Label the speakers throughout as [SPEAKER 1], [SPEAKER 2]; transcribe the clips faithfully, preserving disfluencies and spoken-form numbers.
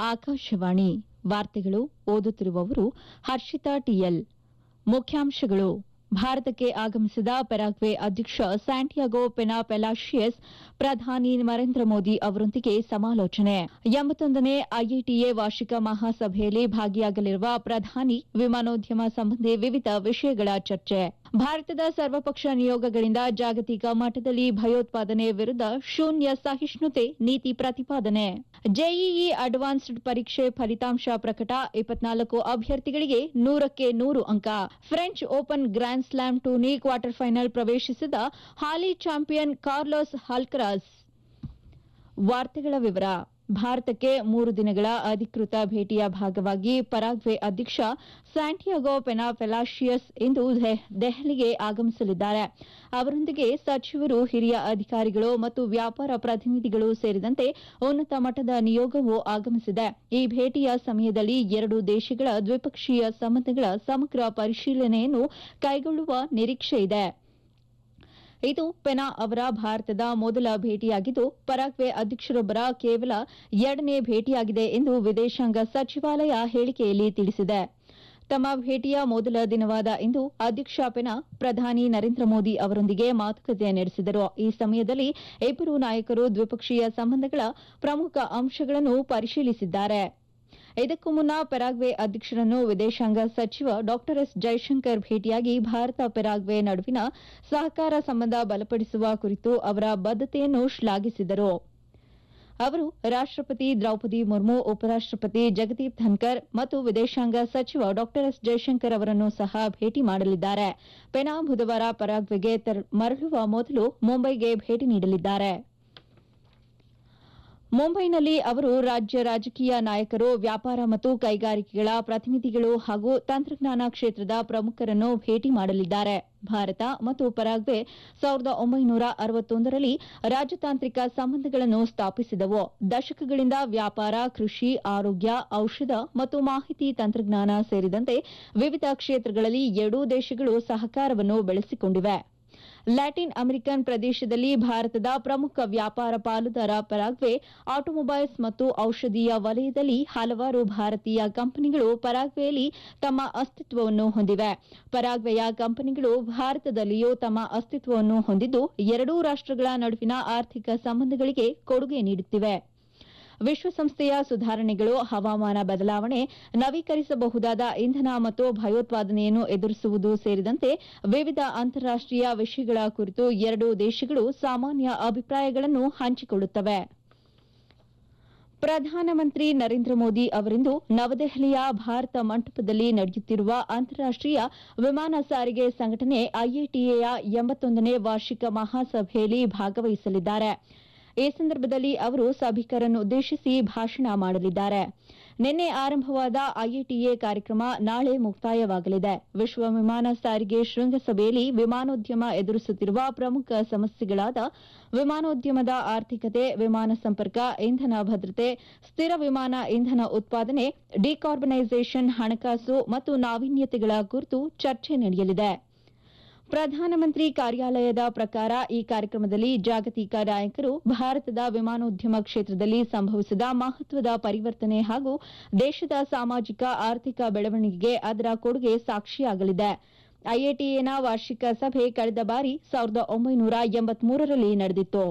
[SPEAKER 1] ಆಕಾಶವಾಣಿ ವಾರ್ತೆಗಳು ಓದುತ್ತಿರುವವರು ಹರ್ಷಿತಾ ಟಿಎಲ್. ಮುಖ್ಯಾಂಶಗಳು: ಭಾರತಕ್ಕೆ ಆಗಮಿಸಿದ ಪೆರಾಗ್ವೆ ಅಧ್ಯಕ್ಷ ಸ್ಯಾಂಟಿಯಾಗೋ ಪೆನಾ ಪೆಲಾಶಿಯಸ್ ಪ್ರಧಾನಿ ನರೇಂದ್ರ ಮೋದಿ ಅವರೊಂದಿಗೆ ಸಮಾಲೋಚನೆ. ಎಂಬತ್ತೊಂದನೇ ಐಐಟಿಎ ವಾರ್ಷಿಕ ಮಹಾಸಭೆಯಲ್ಲಿ ಭಾಗಿಯಾಗಲಿರುವ ಪ್ರಧಾನಿ ವಿಮಾನೋದ್ಯಮ ಸಂಬಂಧಿ ವಿವಿಧ ವಿಷಯಗಳ ಚರ್ಚೆ. ಭಾರತದ ಸರ್ವಪಕ್ಷ ನಿಯೋಗಗಳಿಂದ ಜಾಗತಿಕ ಮಟ್ಟದಲ್ಲಿ ಭಯೋತ್ಪಾದನೆ ವಿರುದ್ಧ ಶೂನ್ಯ ಸಹಿಷ್ಣುತೆ ನೀತಿ ಪ್ರತಿಪಾದನೆ. ಜೆಇಇ ಅಡ್ವಾನ್ಸ್ಡ್ ಪರೀಕ್ಷೆ ಫಲಿತಾಂಶ ಪ್ರಕಟ. ಇಪ್ಪತ್ನಾಲ್ಕು ಅಭ್ಯರ್ಥಿಗಳಿಗೆ ನೂರಕ್ಕೆ ನೂರು ಅಂಕ. French Open grand slam tourney quarter final ಪ್ರವೇಶಿಸಿದ ಹಾಲಿ ಚಾಂಪಿಯನ್ ಕಾರ್ಲೋಸ್ ಅಲ್ಕರಾಜ್. ವಾರ್ತೆಗಳ ವಿವರ. ಭಾರತಕ್ಕೆ ಮೂರು ದಿನಗಳ ಅಧಿಕೃತ ಭೇಟಿಯ ಭಾಗವಾಗಿ ಪರಾಗ್ವೆ ಅಧ್ಯಕ್ಷ ಸ್ಯಾಂಟಿಯಾಗೋ ಪೆನಾ ಪೆಲಾಶಿಯಸ್ ಇಂದು ದೆಹಲಿಗೆ ಆಗಮಿಸಲಿದ್ದಾರೆ. ಅವರೊಂದಿಗೆ ಸಚಿವರು, ಹಿರಿಯ ಅಧಿಕಾರಿಗಳು ಮತ್ತು ವ್ಯಾಪಾರ ಪ್ರತಿನಿಧಿಗಳು ಸೇರಿದಂತೆ ಉನ್ನತ ಮಟ್ಟದ ನಿಯೋಗವೂ ಆಗಮಿಸಿದೆ. ಈ ಭೇಟಿಯ ಸಮಯದಲ್ಲಿ ಎರಡೂ ದೇಶಗಳ ದ್ವಿಪಕ್ಷೀಯ ಸಂಬಂಧಗಳ ಸಮಗ್ರ ಪರಿಶೀಲನೆಯನ್ನು ಕೈಗೊಳ್ಳುವ ನಿರೀಕ್ಷೆಯಿದೆ. ಇದು ಪೆನಾ ಅವರ ಭಾರತದ ಮೊದಲ ಭೇಟಿಯಾಗಿದ್ದು, ಪರಾಗ್ವೆ ಅಧ್ಯಕ್ಷರೊಬ್ಬರ ಕೇವಲ ಎರಡನೇ ಭೇಟಿಯಾಗಿದೆ ಎಂದು ವಿದೇಶಾಂಗ ಸಚಿವಾಲಯ ಹೇಳಿಕೆಯಲ್ಲಿ ತಿಳಿಸಿದೆ. ತಮ್ಮ ಭೇಟಿಯ ಮೊದಲ ದಿನವಾದ ಇಂದು ಅಧ್ಯಕ್ಷ ಪೆನಾ ಪ್ರಧಾನಿ ನರೇಂದ್ರ ಮೋದಿ ಅವರೊಂದಿಗೆ ಮಾತುಕತೆ ನಡೆಸಿದರು. ಈ ಸಮಯದಲ್ಲಿ ಇಬ್ಬರೂ ನಾಯಕರು ದ್ವಿಪಕ್ಷೀಯ ಸಂಬಂಧಗಳ ಪ್ರಮುಖ ಅಂಶಗಳನ್ನು ಪರಿಶೀಲಿಸಿದ್ದಾರೆ. ಇದಕ್ಕೂ ಮುನ್ನ ಪೆರಾಗ್ವೆ ಅಧ್ಯಕ್ಷರನ್ನು ವಿದೇಶಾಂಗ ಸಚಿವ ಡಾ ಎಸ್ ಜೈಶಂಕರ್ ಭೇಟಿಯಾಗಿ ಭಾರತ ಪೆರಾಗ್ವೆ ನಡುವಿನ ಸಹಕಾರ ಸಂಬಂಧ ಬಲಪಡಿಸುವ ಕುರಿತು ಅವರ ಬದ್ಧತೆಯನ್ನು ಶ್ಲಾಘಿಸಿದರು. ಅವರು ರಾಷ್ಟಪತಿ ದ್ರೌಪದಿ ಮುರ್ಮು, ಉಪರಾಷ್ಟಪತಿ ಜಗದೀಪ್ ಧನ್ಕರ್ ಮತ್ತು ವಿದೇಶಾಂಗ ಸಚಿವ ಡಾ ಎಸ್ ಜೈಶಂಕರ್ ಅವರನ್ನು ಸಹ ಭೇಟಿ ಮಾಡಲಿದ್ದಾರೆ. ಪೆನಾ ಬುಧವಾರ ಪರಾಗ್ವೆಗೆ ಮರಳುವ ಮೊದಲು ಮುಂಬೈಗೆ ಭೇಟಿ ನೀಡಲಿದ್ದಾರೆ. ಮುಂಬೈನಲ್ಲಿ ಅವರು ರಾಜ್ಯ ರಾಜಕೀಯ ನಾಯಕರು, ವ್ಯಾಪಾರ ಮತ್ತು ಕೈಗಾರಿಕೆಗಳ ಪ್ರತಿನಿಧಿಗಳು ಹಾಗೂ ತಂತ್ರಜ್ಞಾನ ಕ್ಷೇತ್ರದ ಪ್ರಮುಖರನ್ನು ಭೇಟಿ ಮಾಡಲಿದ್ದಾರೆ. ಭಾರತ ಮತ್ತು ಪರಾಗ್ವೆ ಸಾವಿರದ ಒಂಬೈನೂರ ಅರವತ್ತೊಂದರಲ್ಲಿ ರಾಜತಾಂತ್ರಿಕ ಸಂಬಂಧಗಳನ್ನು ಸ್ಥಾಪಿಸಿದವು. ದಶಕಗಳಿಂದ ವ್ಯಾಪಾರ, ಕೃಷಿ, ಆರೋಗ್ಯ, ಔಷಧ ಮತ್ತು ಮಾಹಿತಿ ತಂತ್ರಜ್ಞಾನ ಸೇರಿದಂತೆ ವಿವಿಧ ಕ್ಷೇತ್ರಗಳಲ್ಲಿ ಎರಡೂ ದೇಶಗಳು ಸಹಕಾರವನ್ನು ಬೆಳೆಸಿಕೊಂಡಿವೆ. ಲ್ಯಾಟಿನ್ ಅಮೆರಿಕನ್ ಪ್ರದೇಶದಲ್ಲಿ ಭಾರತದ ಪ್ರಮುಖ ವ್ಯಾಪಾರ ಪಾಲುದಾರ ಪರಾಗ್ವೆ ಆಟೋಮೊಬೈಲ್ಸ್ ಮತ್ತು ಔಷಧೀಯ ವಲಯದಲ್ಲಿ ಹಲವಾರು ಭಾರತೀಯ ಕಂಪನಿಗಳು ಪರಾಗ್ವೆಯಲ್ಲಿ ತಮ್ಮ ಅಸ್ತಿತ್ವವನ್ನು ಹೊಂದಿವೆ. ಪರಾಗ್ವೆಯ ಕಂಪನಿಗಳು ಭಾರತದಲ್ಲಿಯೂ ತಮ್ಮ ಅಸ್ತಿತ್ವವನ್ನು ಹೊಂದಿದ್ದು, ಎರಡೂ ರಾಷ್ಟಗಳ ನಡುವಿನ ಆರ್ಥಿಕ ಸಂಬಂಧಗಳಿಗೆ ಕೊಡುಗೆ ನೀಡುತ್ತಿವೆ. ವಿಶ್ವಸಂಸ್ಥೆಯ ಸುಧಾರಣೆಗಳು, ಹವಾಮಾನ ಬದಲಾವಣೆ, ನವೀಕರಿಸಬಹುದಾದ ಇಂಧನ ಮತ್ತು ಭಯೋತ್ಪಾದನೆಯನ್ನು ಎದುರಿಸುವುದು ಸೇರಿದಂತೆ ವಿವಿಧ ಅಂತಾರಾಷ್ಟೀಯ ವಿಷಯಗಳ ಕುರಿತು ಎರಡೂ ದೇಶಗಳು ಸಾಮಾನ್ಯ ಅಭಿಪ್ರಾಯಗಳನ್ನು ಹಂಚಿಕೊಳ್ಳುತ್ತವೆ. ಪ್ರಧಾನಮಂತ್ರಿ ನರೇಂದ್ರ ಮೋದಿ ಅವರಿಂದು ನವದೆಹಲಿಯ ಭಾರತ ಮಂಟಪದಲ್ಲಿ ನಡೆಯುತ್ತಿರುವ ಅಂತಾರಾಷ್ಟೀಯ ವಿಮಾನ ಸಾರಿಗೆ ಸಂಘಟನೆ ಐಎಟಿಎಯ ಎಂಬತ್ತೊಂದನೇ ವಾರ್ಷಿಕ ಮಹಾಸಭೆಯಲ್ಲಿ ಭಾಗವಹಿಸಲಿದ್ದಾರೆ. ಈ ಸಂದರ್ಭದಲ್ಲಿ ಅವರು ಸಭಿಕರನ್ನು ಉದ್ದೇಶಿಸಿ ಭಾಷಣ ಮಾಡಲಿದ್ದಾರೆ. ನಿನ್ನೆ ಆರಂಭವಾದ ಐಎಟಿಎ ಕಾರ್ಯಕ್ರಮ ನಾಳೆ ಮುಕ್ತಾಯವಾಗಲಿದೆ. ವಿಶ್ವ ವಿಮಾನ ಸಾರಿಗೆ ಶೃಂಗಸಭೆಯಲ್ಲಿ ವಿಮಾನೋದ್ಯಮ ಎದುರಿಸುತ್ತಿರುವ ಪ್ರಮುಖ ಸಮಸ್ಯೆಗಳಾದ ವಿಮಾನೋದ್ಯಮದ ಆರ್ಥಿಕತೆ, ವಿಮಾನ ಸಂಪರ್ಕ, ಇಂಧನ ಭದ್ರತೆ, ಸ್ಥಿರ ವಿಮಾನ ಇಂಧನ ಉತ್ಪಾದನೆ, ಡಿಕಾರ್ಬನೈಸೇಷನ್, ಹಣಕಾಸು ಮತ್ತು ನಾವೀನ್ಯತೆಗಳ ಕುರಿತು ಚರ್ಚೆ ನಡೆಯಲಿದೆ. ಪ್ರಧಾನಮಂತ್ರಿ ಕಾರ್ಯಾಲಯದ ಪ್ರಕಾರ ಈ ಕಾರ್ಯಕ್ರಮದಲ್ಲಿ ಜಾಗತಿಕ ನಾಯಕರು ಭಾರತದ ವಿಮಾನೋದ್ಯಮ ಕ್ಷೇತ್ರದಲ್ಲಿ ಸಂಭವಿಸಿದ ಮಹತ್ವದ ಪರಿವರ್ತನೆ ಹಾಗೂ ದೇಶದ ಸಾಮಾಜಿಕ ಆರ್ಥಿಕ ಬೆಳವಣಿಗೆಗೆ ಅದರ ಕೊಡುಗೆ ಸಾಕ್ಷಿಯಾಗಲಿದೆ. ಐಎಟಿಎನ ವಾರ್ಷಿಕ ಸಭೆ ಕಳೆದ ಬಾರಿ ಸಾವಿರದ ಒಂಬೈನೂರ ಎಂಬತ್ಮೂರರಲ್ಲಿ ನಡೆದಿತ್ತು.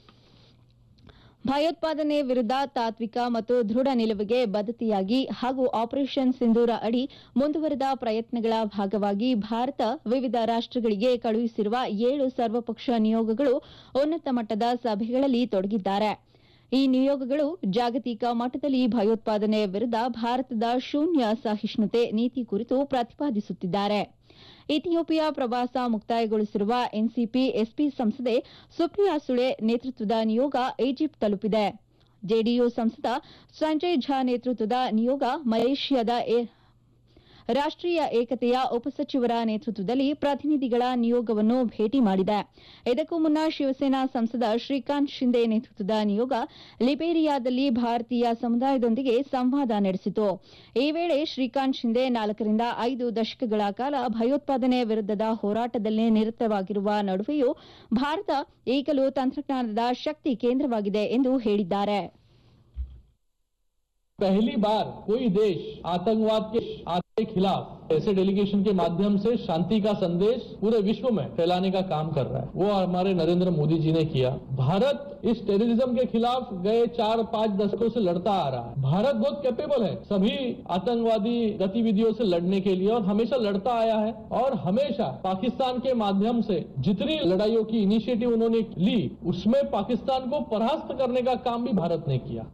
[SPEAKER 1] ಭಯೋತ್ಪಾದನೆ ವಿರುದ್ಧ ತಾತ್ವಿಕ ಮತ್ತು ದೃಢ ನಿಲುವಿಗೆ ಬದ್ಧತೆಯಾಗಿ ಹಾಗೂ ಆಪರೇಷನ್ ಸಿಂಧೂರ ಅಡಿ ಮುಂದುವರೆದ ಪ್ರಯತ್ನಗಳ ಭಾಗವಾಗಿ ಭಾರತ ವಿವಿಧ ರಾಷ್ಟಗಳಿಗೆ ಕಳುಹಿಸಿರುವ ಏಳು ಸರ್ವಪಕ್ಷ ನಿಯೋಗಗಳು ಉನ್ನತ ಮಟ್ಟದ ಸಭೆಗಳಲ್ಲಿ ತೊಡಗಿದ್ದಾರೆ. ಈ ನಿಯೋಗಗಳು ಜಾಗತಿಕ ಮಟ್ಟದಲ್ಲಿ ಭಯೋತ್ಪಾದನೆ ವಿರುದ್ಧ ಭಾರತದ ಶೂನ್ಯ ಸಹಿಷ್ಣುತೆ ನೀತಿ ಕುರಿತು ಪ್ರತಿಪಾದಿಸುತ್ತಿದ್ದಾರೆ. ಇಥಿಯೋಪಿಯಾ ಪ್ರವಾಸ ಮುಕ್ತಾಯಗೊಳಿಸಿರುವ ಎನ್ಸಿಪಿ ಎಸ್ಪಿ ಸಂಸದೆ ಸುಪ್ರಿಯಾ ಸುಳೆ ನೇತೃತ್ವದ ನಿಯೋಗ ಈಜಿಪ್ಟ್ ತಲುಪಿದೆ. ಜೆಡಿಯು ಸಂಸದ ಸಂಜಯ್ ಝಾ ನೇತೃತ್ವದ ನಿಯೋಗ ಮಲೇಷಿಯಾದ ರಾಷ್ಟೀಯ ಏಕತೆಯ ಉಪಸಚಿವರ ನೇತೃತ್ವದಲ್ಲಿ ಪ್ರತಿನಿಧಿಗಳ ನಿಯೋಗವನ್ನು ಭೇಟಿ ಮಾಡಿದೆ. ಇದಕ್ಕೂ ಮುನ್ನ ಶಿವಸೇನಾ ಸಂಸದ ಶ್ರೀಕಾಂತ್ ಶಿಂದೆ ನೇತೃತ್ವದ ನಿಯೋಗ ಲಿಬೇರಿಯಾದಲ್ಲಿ ಭಾರತೀಯ ಸಮುದಾಯದೊಂದಿಗೆ ಸಂವಾದ ನಡೆಸಿತು. ಈ ವೇಳೆ ಶ್ರೀಕಾಂತ್ ಶಿಂದೆ ನಾಲ್ಕರಿಂದ ಐದು ದಶಕಗಳ ಕಾಲ ಭಯೋತ್ಪಾದನೆ ವಿರುದ್ಧದ ಹೋರಾಟದಲ್ಲಿ ನಿರತವಾಗಿರುವ ನಡುವೆಯೂ ಭಾರತ ಈಗಲೂ ತಂತ್ರಜ್ಞಾನದ ಶಕ್ತಿ ಕೇಂದ್ರವಾಗಿದೆ ಎಂದು ಹೇಳಿದ್ದಾರೆ.
[SPEAKER 2] पहली बार कोई देश आतंकवाद के के खिलाफ ऐसे डेलीगेशन के माध्यम से शांति का संदेश पूरे विश्व में फैलाने का काम कर रहा है, वो हमारे नरेंद्र मोदी जी ने किया। भारत इस टेररिज्म के खिलाफ गए चार पांच दशकों से लड़ता आ रहा है। भारत बहुत कैपेबल है सभी आतंकवादी गतिविधियों से लड़ने के लिए और हमेशा लड़ता आया है और हमेशा पाकिस्तान के माध्यम से जितनी लड़ाइयों की इनिशिएटिव उन्होंने ली उसमें पाकिस्तान को परास्त करने का काम भी भारत ने किया।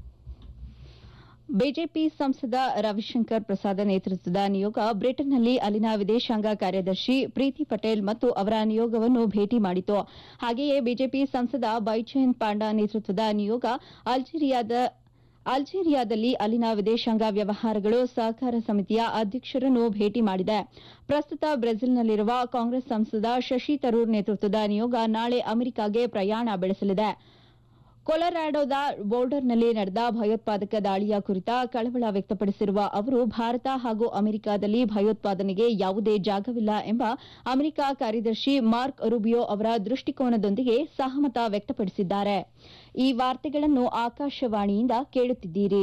[SPEAKER 1] ಬಿಜೆಪಿ ಸಂಸದ ರವಿಶಂಕರ್ ಪ್ರಸಾದ್ ನೇತೃತ್ವದ ನಿಯೋಗ ಬ್ರಿಟನ್ನಲ್ಲಿ ಅಲ್ಲಿನ ವಿದೇಶಾಂಗ ಕಾರ್ಯದರ್ಶಿ ಪ್ರೀತಿ ಪಟೇಲ್ ಮತ್ತು ಅವರ ನಿಯೋಗವನ್ನು ಭೇಟಿ ಮಾಡಿತು. ಹಾಗೆಯೇ ಬಿಜೆಪಿ ಸಂಸದ ಬೈಚೈನ್ ಪಾಂಡಾ ನೇತೃತ್ವದ ನಿಯೋಗ ಅಲ್ಜೀರಿಯಾದ ಅಲ್ಜೀರಿಯಾದಲ್ಲಿ ಅಲ್ಲಿನ ವಿದೇಶಾಂಗ ವ್ಯವಹಾರಗಳು ಸಹಕಾರ ಸಮಿತಿಯ ಅಧ್ಯಕ್ಷರನ್ನು ಭೇಟಿ ಮಾಡಿದೆ. ಪ್ರಸ್ತುತ ಬ್ರೆಜಿಲ್ನಲ್ಲಿರುವ ಕಾಂಗ್ರೆಸ್ ಸಂಸದ ಶಶಿ ತರೂರ್ ನೇತೃತ್ವದ ನಿಯೋಗ ನಾಳೆ ಅಮೆರಿಕಾಗೆ ಪ್ರಯಾಣ ಬೆಳೆಸಲಿದೆ. ಕೊಲೊರಾಡೋದ ಬೋಲ್ಡರ್ನಲ್ಲಿ ನಡೆದ ಭಯೋತ್ಪಾದಕ ದಾಳಿಯ ಕುರಿತ ಕಳವಳ ವ್ಯಕ್ತಪಡಿಸಿರುವ ಅವರು ಭಾರತ ಹಾಗೂ ಅಮೆರಿಕಾದಲ್ಲಿ ಭಯೋತ್ಪಾದನೆಗೆ ಯಾವುದೇ ಜಾಗವಿಲ್ಲ ಎಂಬ ಅಮೆರಿಕ ಕಾರ್ಯದರ್ಶಿ ಮಾರ್ಕ್ ರೂಬಿಯೋ ಅವರ ದೃಷ್ಟಿಕೋನದೊಂದಿಗೆ ಸಹಮತ ವ್ಯಕ್ತಪಡಿಸಿದ್ದಾರೆ. ಈ ವಾರ್ತೆಗಳನ್ನು ಆಕಾಶವಾಣಿಯಿಂದ ಕೇಳುತ್ತಿದ್ದೀರಿ.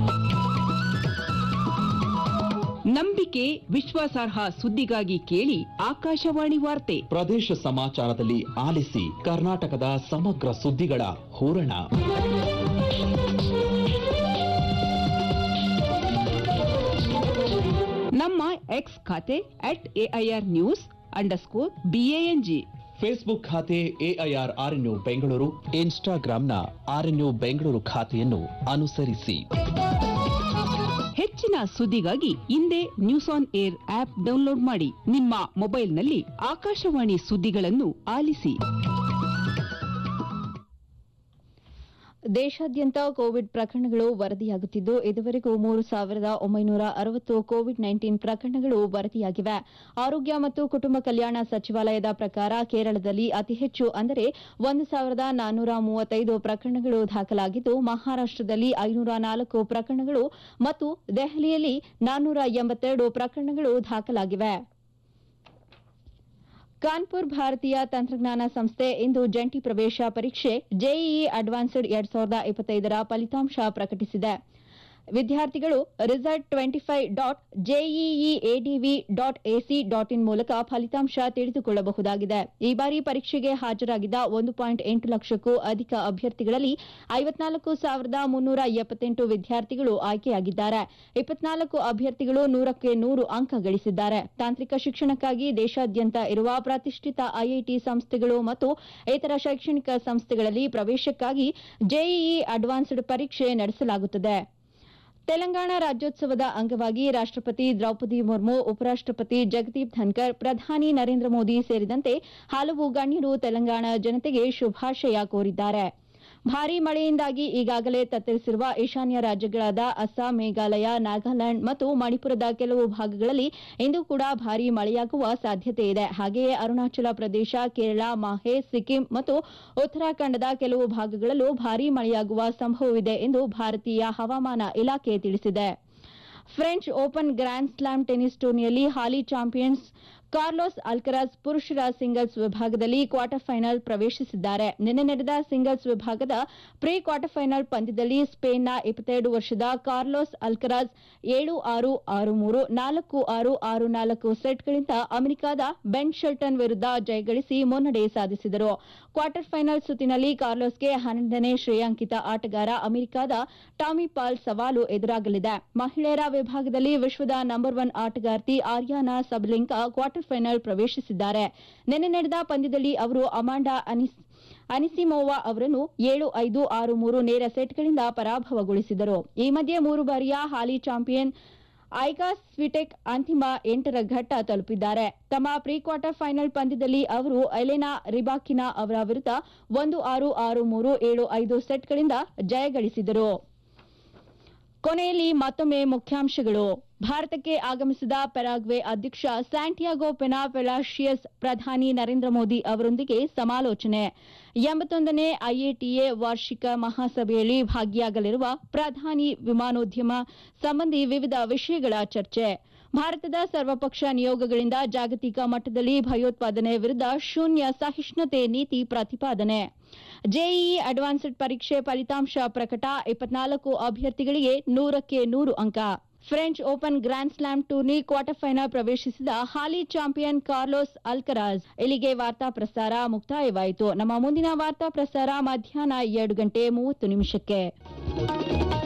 [SPEAKER 3] ನಂಬಿಕೆ ವಿಶ್ವಾಸಾರ್ಹ ಸುದ್ದಿಗಾಗಿ ಕೇಳಿ ಆಕಾಶವಾಣಿ ವಾರ್ತೆ.
[SPEAKER 4] ಪ್ರದೇಶ ಸಮಾಚಾರದಲ್ಲಿ ಆಲಿಸಿ ಕರ್ನಾಟಕದ ಸಮಗ್ರ ಸುದ್ದಿಗಳ ಹೂರಣ.
[SPEAKER 3] ನಮ್ಮ ಎಕ್ಸ್ ಖಾತೆ at AIR news underscore BANG,
[SPEAKER 4] Facebook ಖಾತೆ ಎಐಆರ್ ಆರ್ಎನ್ಯು ಬೆಂಗಳೂರು, ಇನ್ಸ್ಟಾಗ್ರಾಂನ ಆರ್ಎನ್ಯು ಬೆಂಗಳೂರು ಖಾತೆಯನ್ನು ಅನುಸರಿಸಿ.
[SPEAKER 3] ಹೆಚ್ಚಿನ ಸುದ್ದಿಗಾಗಿ ಹಿಂದೆ news on air app download ಮಾಡಿ. ನಿಮ್ಮ ಮೊಬೈಲ್ನಲ್ಲಿ ಆಕಾಶವಾಣಿ ಸುದ್ದಿಗಳನ್ನು ಆಲಿಸಿ.
[SPEAKER 1] ದೇಶಾದ್ಯಂತ ಕೋವಿಡ್ ಪ್ರಕರಣಗಳು ವರದಿಯಾಗುತ್ತಿದ್ದು ಇದುವರೆಗೂ ಮೂರು ಸಾವಿರದ ಒಂಬೈನೂರ ಅರವತ್ತು ಕೋವಿಡ್ ನೈನ್ಟೀನ್ ಪ್ರಕರಣಗಳು ವರದಿಯಾಗಿವೆ. ಆರೋಗ್ಯ ಮತ್ತು ಕುಟುಂಬ ಕಲ್ಯಾಣ ಸಚಿವಾಲಯದ ಪ್ರಕಾರ ಕೇರಳದಲ್ಲಿ ಅತಿ ಹೆಚ್ಚು ಅಂದರೆ ಒಂದು ಸಾವಿರದ ನಾನ್ನೂರ ಮೂವತ್ತೈದು ಪ್ರಕರಣಗಳು ದಾಖಲಾಗಿದ್ದು, ಮಹಾರಾಷ್ಟದಲ್ಲಿ ಐನೂರ ನಾಲ್ಕು ಪ್ರಕರಣಗಳು ಮತ್ತು ದೆಹಲಿಯಲ್ಲಿ ನಾನ್ನೂರ ಎಂಬತ್ತೆರಡು ಪ್ರಕರಣಗಳು ದಾಖಲಾಗಿವೆ. ಕಾನ್ಪುರ್ ಭಾರತೀಯ ತಂತ್ರಜ್ಞಾನ ಸಂಸ್ಥೆ ಇಂದು ಜಂಟಿ ಪ್ರವೇಶ ಪರೀಕ್ಷೆ ಜೆಇಇ ಅಡ್ವಾನ್ಸ್ಡ್ ಎರಡ್ ಸಾವಿರದ ಇಪ್ಪತ್ತೈದರ ಫಲಿತಾಂಶ ಪ್ರಕಟಿಸಿದೆ. ವಿದ್ಯಾರ್ಥಿಗಳು result twenty five dot JEE ADV dot AC dot in ಮೂಲಕ ಫಲಿತಾಂಶ ತಿಳಿದುಕೊಳ್ಳಬಹುದಾಗಿದೆ. ಈ ಬಾರಿ ಪರೀಕ್ಷೆಗೆ ಹಾಜರಾಗಿದ್ದ ಒಂದು ಪಾಯಿಂಟ್ ಎಂಟು ಲಕ್ಷಕ್ಕೂ ಅಧಿಕ ಅಭ್ಯರ್ಥಿಗಳಲ್ಲಿ ಐವತ್ನಾಲ್ಕು ಸಾವಿರದ ಮುನ್ನೂರ ಎಪ್ಪತ್ತೆಂಟು ವಿದ್ಯಾರ್ಥಿಗಳು ಆಯ್ಕೆಯಾಗಿದ್ದಾರೆ. ಇಪ್ಪತ್ನಾಲ್ಕು ಅಭ್ಯರ್ಥಿಗಳು ನೂರಕ್ಕೆ ನೂರು ಅಂಕ ಗಳಿಸಿದ್ದಾರೆ. ತಾಂತ್ರಿಕ ಶಿಕ್ಷಣಕ್ಕಾಗಿ ದೇಶಾದ್ಯಂತ ಇರುವ ಪ್ರತಿಷ್ಠಿತ ಐಐಟಿ ಸಂಸ್ಥೆಗಳು ಮತ್ತು ಇತರ ಶೈಕ್ಷಣಿಕ ಸಂಸ್ಥೆಗಳಲ್ಲಿ ಪ್ರವೇಶಕ್ಕಾಗಿ ಜೆಇಇ ಅಡ್ವಾನ್ಸ್ಡ್ ಪರೀಕ್ಷೆ ನಡೆಸಲಾಗುತ್ತದೆ. ತೆಲಂಗಾಣ ರಾಜ್ಯೋತ್ಸವದ ಅಂಗವಾಗಿ ರಾಷ್ಟಪತಿ ದ್ರೌಪದಿ ಮುರ್ಮು, ಉಪರಾಷ್ಟಪತಿ ಜಗದೀಪ್ ಧನ್ಕರ್, ಪ್ರಧಾನಿ ನರೇಂದ್ರ ಮೋದಿ ಸೇರಿದಂತೆ ಹಲವು ಗಣ್ಯರು ತೆಲಂಗಾಣ ಜನತೆಗೆ ಶುಭಾಶಯ ಕೋರಿದ್ದಾರೆ. ಭಾರೀ ಮಳೆಯಿಂದಾಗಿ ಈಗಾಗಲೇ ತತ್ತರಿಸಿರುವ ಈಶಾನ್ಯ ರಾಜ್ಯಗಳಾದ ಅಸ್ಸಾಂ, ಮೇಘಾಲಯ, ನಾಗಾಲ್ಯಾಂಡ್ ಮತ್ತು ಮಣಿಪುರದ ಕೆಲವು ಭಾಗಗಳಲ್ಲಿ ಇಂದು ಕೂಡ ಭಾರೀ ಮಳೆಯಾಗುವ ಸಾಧ್ಯತೆ ಇದೆ. ಹಾಗೆಯೇ ಅರುಣಾಚಲ ಪ್ರದೇಶ, ಕೇರಳ, ಮಾಹೆ, ಸಿಕ್ಕಿಂ ಮತ್ತು ಉತ್ತರಾಖಂಡದ ಕೆಲವು ಭಾಗಗಳಲ್ಲೂ ಭಾರೀ ಮಳೆಯಾಗುವ ಸಂಭವವಿದೆ ಎಂದು ಭಾರತೀಯ ಹವಾಮಾನ ಇಲಾಖೆ ತಿಳಿಸಿದೆ. French Open grand slam tennis ಟೂರ್ನಿಯಲ್ಲಿ ಹಾಲಿ ಚಾಂಪಿಯನ್ಸ್ ಕಾರ್ಲೋಸ್ ಅಲ್ಕರಾಜ್ ಪುರುಷರ ಸಿಂಗಲ್ಸ್ ವಿಭಾಗದಲ್ಲಿ ಕ್ವಾರ್ಟರ್ ಫೈನಲ್ ಪ್ರವೇಶಿಸಿದ್ದಾರೆ. ನಿನ್ನೆ ನಡೆದ ಸಿಂಗಲ್ಸ್ ವಿಭಾಗದ ಪ್ರೀ ಕ್ವಾರ್ಟರ್ ಫೈನಲ್ ಪಂದ್ಯದಲ್ಲಿ ಸ್ಪೇನ್ನ ಇಪ್ಪತ್ತೆರಡು ವರ್ಷದ ಕಾರ್ಲೋಸ್ ಅಲ್ಕರಾಜ್ ಏಳು ಆರು ಆರು ಮೂರು ನಾಲ್ಕು ಆರು ಆರು ನಾಲ್ಕು ಸೆಟ್ಗಳಿಂದ ಅಮೆರಿಕದ ಬೆನ್ ಶೆಲ್ಟನ್ ವಿರುದ್ಧ ಜಯಗಳಿಸಿ ಮುನ್ನಡೆ ಸಾಧಿಸಿದರು. ಕ್ವಾರ್ಟರ್ ಫೈನಲ್ ಸುತ್ತಿನಲ್ಲಿ ಕಾರ್ಲೋಸ್ಗೆ ಹನ್ನೊಂದನೇ ಶ್ರೇಯಾಂಕಿತ ಆಟಗಾರ ಅಮೆರಿಕದ ಟಾಮಿ ಪಾಲ್ ಸವಾಲು ಎದುರಾಗಲಿದೆ. ಮಹಿಳೆಯರ ವಿಭಾಗದಲ್ಲಿ ವಿಶ್ವದ ನಂಬರ್ ಒನ್ ಆಟಗಾರ್ತಿ ಆರ್ಯಾನಾ ಸಬಲೆಂಕಾ ಕ್ವಾರ್ಟರ್ ಫೈನಲ್ ಪ್ರವೇಶಿಸಿದ್ದಾರೆ. ನಿನ್ನೆ ನಡೆದ ಪಂದ್ಯದಲ್ಲಿ ಅವರು ಅಮಾಂಡಾ ಅನಿಸಿಮೋವಾ ಅವರನ್ನು ಏಳು ಐದು ಆರು ಮೂರು ನೇರ ಸೆಟ್ಗಳಿಂದ ಪರಾಭವಗೊಳಿಸಿದರು. ಈ ಮಧ್ಯೆ ಮೂರು ಬಾರಿಯ ಹಾಲಿ ಚಾಂಪಿಯನ್ ಐಗಾ ಸ್ವಿಟೆಕ್ ಅಂತಿಮ ಎಂಟರ ಘಟ್ಟ ತಲುಪಿದ್ದಾರೆ. ತಮ್ಮ ಪ್ರೀ ಕ್ವಾರ್ಟರ್ ಫೈನಲ್ ಪಂದ್ಯದಲ್ಲಿ ಅವರು ಎಲೆನಾ ರಿಬಾಕಿನಾ ಅವರ ವಿರುದ್ಧ ಒಂದು ಆರು ಆರು ಮೂರು ಏಳು ಐದು ಸೆಟ್ಗಳಿಂದ ಜಯಗಳಿಸಿದರು. ಕೊನೆಯಲ್ಲಿ ಮತ್ತೊಮ್ಮೆ ಮುಖ್ಯಾಂಶಗಳು. ಭಾರತಕ್ಕೆ ಆಗಮಿಸಿದ ಪೆರಾಗ್ವೆ ಅಧ್ಯಕ್ಷ ಸ್ಯಾಂಟಿಯಾಗೋ ಪೆನಾ ಪೆಲಾಶಿಯಸ್ ಪ್ರಧಾನಿ ನರೇಂದ್ರ ಮೋದಿ ಅವರೊಂದಿಗೆ ಸಮಾಲೋಚನೆ. ಎಂಬತ್ತೊಂದನೇ ಐಎಟಿಎ ವಾರ್ಷಿಕ ಮಹಾಸಭೆಯಲ್ಲಿ ಭಾಗಿಯಾಗಲಿರುವ ಪ್ರಧಾನಿ ವಿಮಾನೋದ್ಯಮ ಸಂಬಂಧಿ ವಿವಿಧ ವಿಷಯಗಳ ಚರ್ಚೆ. ಭಾರತದ ಸರ್ವಪಕ್ಷ ನಿಯೋಗಗಳಿಂದ ಜಾಗತಿಕ ಮಟ್ಟದಲ್ಲಿ ಭಯೋತ್ಪಾದನೆ ವಿರುದ್ಧ ಶೂನ್ಯ ಸಹಿಷ್ಣುತೆ ನೀತಿ ಪ್ರತಿಪಾದನೆ. ಜೆಇಇ ಅಡ್ವಾನ್ಸ್ಡ್ ಪರೀಕ್ಷೆ ಫಲಿತಾಂಶ ಪ್ರಕಟ. ಇಪ್ಪತ್ನಾಲ್ಕು ಅಭ್ಯರ್ಥಿಗಳಿಗೆ ನೂರಕ್ಕೆ ನೂರು ಅಂಕ. French Open grand slam tourney quarter final ಪ್ರವೇಶಿಸಿದ ಹಾಲಿ ಚಾಂಪಿಯನ್ ಕಾರ್ಲೋಸ್ ಅಲ್ಕರಾಜ್. ಇಲ್ಲಿಗೆ ವಾರ್ತಾ ಪ್ರಸಾರ ಮುಕ್ತಾಯವಾಯಿತು. ನಮ್ಮ ಮುಂದಿನ ವಾರ್ತಾ ಪ್ರಸಾರ ಮಧ್ಯಾಹ್ನ ಎರಡು ಗಂಟೆ ಮೂವತ್ತು ನಿಮಿಷಕ್ಕೆ.